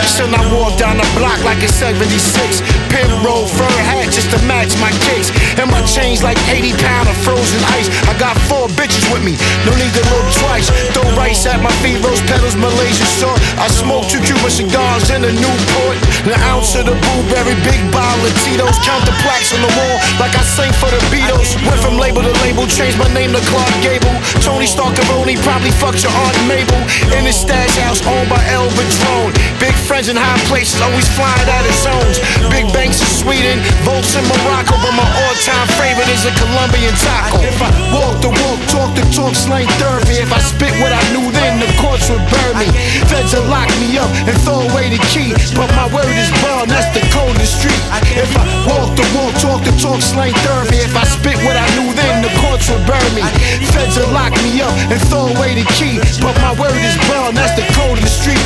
Still I walk down the block like it's 76. Pin roll, fur hat just to match my kicks. And my chains like 80 pound of frozen ice. I got 4 bitches with me, no need to look twice. Throw rice at my feet, rose petals, Malaysia salt. I smoke 2 Cuban cigars in a Newport. An ounce of the blueberry, big bottle of Tito's. Count the plaques on the wall like I sang for the Beatles. Went from label to label, changed my name to Clark Gable. Tony Starcaroni probably fucked your Aunt Mabel. In his stash house owned by El Padrone. Big friends in high places, always flying out of zones. Big banks in Sweden, votes in Morocco, but my all-time favorite is a Colombian taco. If I walk the walk, talk the talk, slang therapy. If I spit what I knew then, the courts would burn me. Feds will lock me up and throw away the key, but my word is bond, that's the code of the street. If I walk the walk, talk the talk, slang therapy. If I spit what I knew then, the courts would burn me. Feds will lock me up and throw away the key, but my word is bond, that's the code of the street.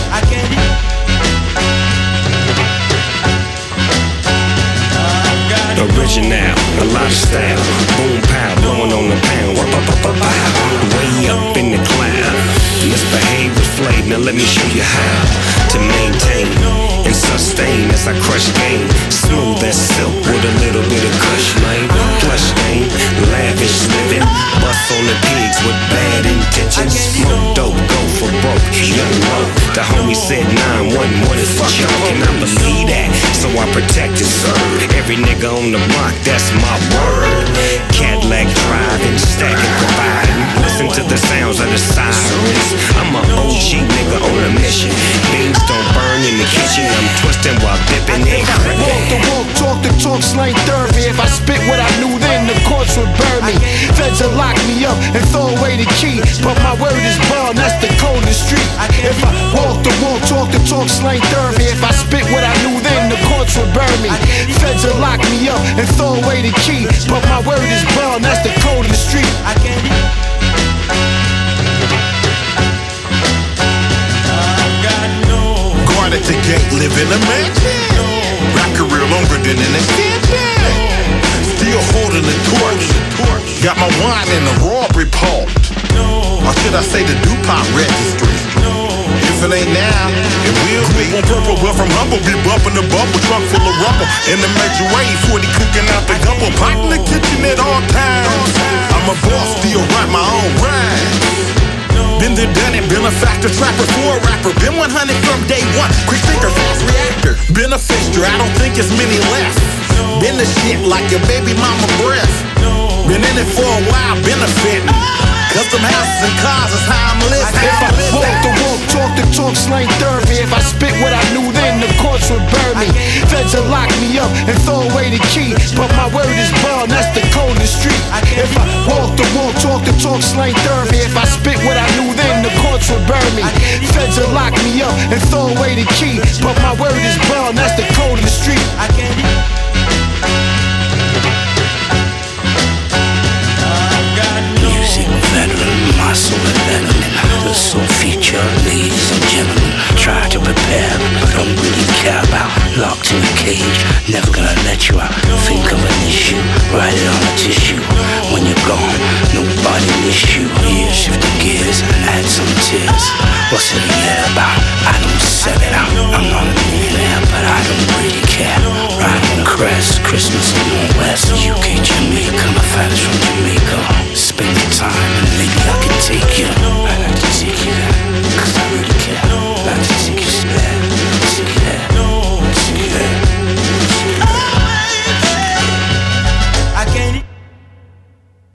Original, a lot of style. Boom pow, blowing on the pound. Way up in the cloud. Misbehave with flavor. Now let me show you how to maintain and sustain as I crush game. Smooth as silk with a little bit of kush, man. Plush game, lavish living. Bust on the pigs with bad intentions. Smoke dope, go for broke. Young low. The homie said 911 is a joke, and I believe that, so I protect and serve every nigga on the block. That's my word. Cadillac driving, stacking, providing. Listen to the sounds of the sirens. I'm an OG nigga on a mission. Beans don't burn in the kitchen. I'm twisting while dipping in. Walk the walk, talk the talk, slang therapy. If I spit what I knew then, the courts would burn me. Feds will lock me up and throw away the key, but my word is bond, that's the code of the street. If I walk the walk, talk the talk, slang therapy. If I spit what I knew then, the courts would burn me. Feds will lock me up and throw away the key, but my word is bond, that's the code of the street. Guard at the gate, live in a mansion. Rap career longer than an extension. Still holding the torch. Got my wine in the robbery report. Or should I say the DuPont registry? If it ain't now, it will be. On purple, but from humble, be bumping the bubble, trunk full of rubble. In the major way, 40 cooking out the gumbo. Pot in the kitchen at all times. I'm a boss, still write my own rhymes. Been there, done it, been a factor, trapper for a rapper. Been 100 from day one, quick thinker, fast reactor. Been a fixture, I don't think it's many left. Been the shit like your baby mama breath. Been in it for a while, benefiting. Custom houses and cars is how I'm living. If I walk the walk, talk the talk, slang therapy. If I spit what I knew then, the courts would burn me. Feds will lock me up and throw away the key, but my word is bond, that's the code of the street. If I walk the walk, talk the talk, slang therapy. If I spit what I knew then, the courts would burn me. Feds will lock me up and throw away the key, but my word is bond, that's the code of the street. Veteran, muscle and veteran. The soul feature, ladies and gentlemen. Try to prepare, but don't really care about. Locked in a cage, never gonna let you out. Think of an issue, write it on a tissue. When you're gone, nobody miss you. Yeah, shift the gears and add some tears. What's it yeah about? I don't sell it out. I'm not a millionaire, but I don't really care. Ride on the crest, Christmas in the West, UK, Jamaica. My father's from Jamaica.